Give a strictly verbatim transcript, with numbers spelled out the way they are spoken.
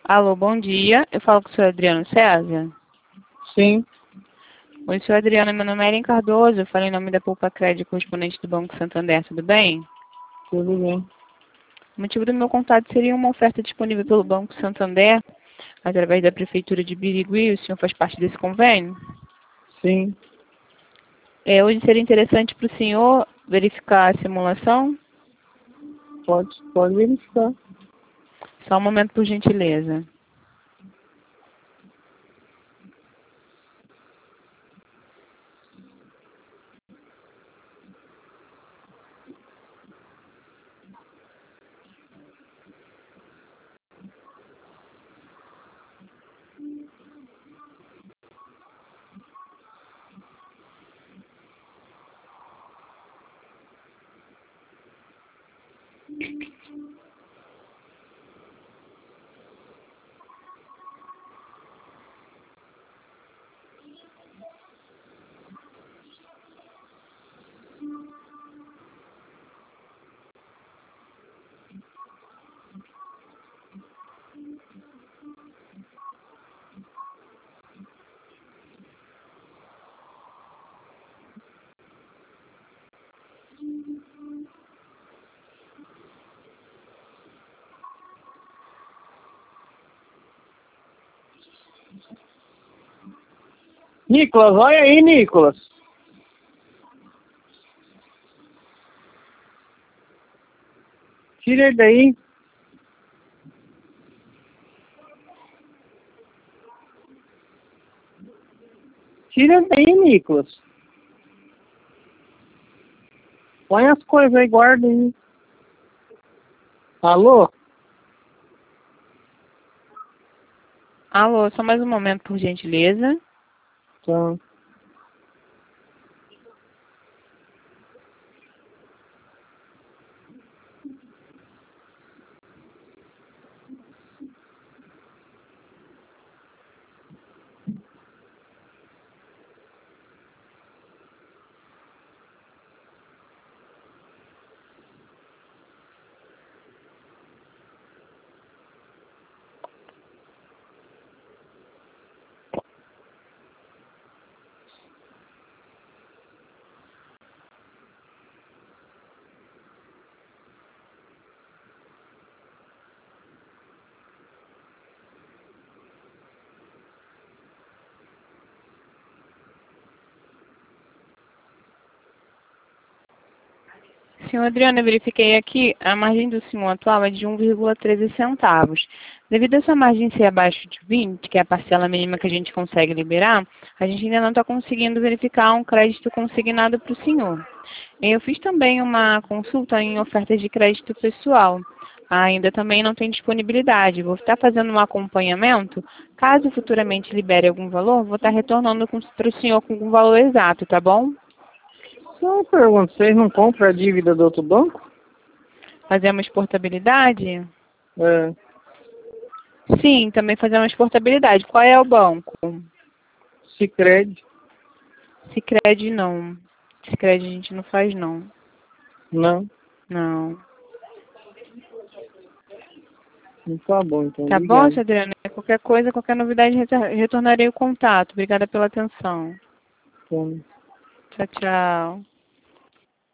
Alô, bom dia. Eu falo com o senhor Adriano César. Sim. Oi, senhor Adriano. Meu nome é Ellen Cardoso. Eu falo em nome da Poupa Crédito, correspondente do Banco Santander. Tudo bem? Tudo bem. O motivo do meu contato seria uma oferta disponível pelo Banco Santander, através da Prefeitura de Birigui. O senhor faz parte desse convênio? Sim. É, hoje seria interessante para o senhor verificar a simulação? Pode, pode verificar. Só um momento, por gentileza. Nicolas, olha aí, Nicolas. Tira ele daí. Tira ele daí, Nicolas. Põe as coisas aí, guarda aí. Alô? Alô, só mais um momento, por gentileza. Então, Senhor Adriano, eu verifiquei aqui, a margem do senhor atual é de um vírgula treze centavos. Devido a essa margem ser abaixo de vinte, que é a parcela mínima que a gente consegue liberar, a gente ainda não está conseguindo verificar um crédito consignado para o senhor. Eu fiz também uma consulta em ofertas de crédito pessoal. Ainda também não tem disponibilidade. Vou estar fazendo um acompanhamento. Caso futuramente libere algum valor, vou estar retornando para o senhor com um valor exato, tá bom? só uma pergunta, vocês não compram a dívida do outro banco? Fazemos portabilidade? É, Sim, também fazemos portabilidade. Qual é o banco? Sicredi. Sicredi não. Sicredi a gente não faz não. Não. Não. Não tá bom, então. Tá bom, Obrigado. senhor Adriano? Qualquer coisa, qualquer novidade, retor- retornarei o contato. Obrigada pela atenção. Então, Tchau, tchau.